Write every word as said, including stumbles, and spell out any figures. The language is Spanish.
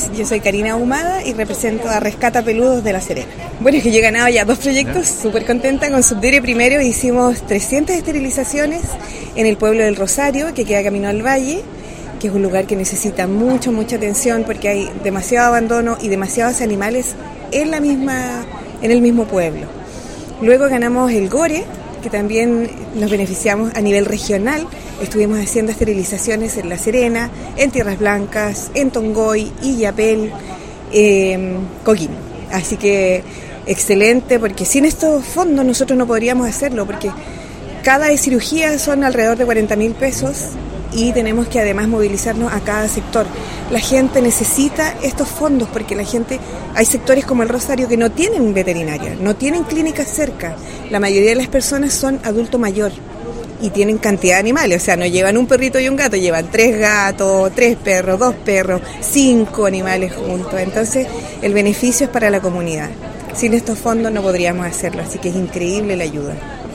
días, yo soy Karina Ahumada y represento a Rescata Peludos de La Serena. Bueno, es que yo he ganado ya dos proyectos, súper contenta. Con Subdire primero hicimos trescientas esterilizaciones en el pueblo del Rosario, que queda camino al valle, que es un lugar que necesita mucho, mucha atención porque hay demasiado abandono y demasiados animales en la misma, en el mismo pueblo. Luego ganamos el Gore, que también nos beneficiamos a nivel regional. Estuvimos haciendo esterilizaciones en La Serena, en Tierras Blancas, en Tongoy, Illapel, eh, Coquín. Así que excelente, porque sin estos fondos nosotros no podríamos hacerlo, porque cada cirugía son alrededor de cuarenta mil pesos y tenemos que además movilizarnos a cada sector. La gente necesita estos fondos porque la gente, hay sectores como el Rosario que no tienen veterinaria, no tienen clínicas cerca. La mayoría de las personas son adulto mayor y tienen cantidad de animales, o sea, no llevan un perrito y un gato, llevan tres gatos, tres perros, dos perros, cinco animales juntos. Entonces, el beneficio es para la comunidad. Sin estos fondos no podríamos hacerlo, así que es increíble la ayuda.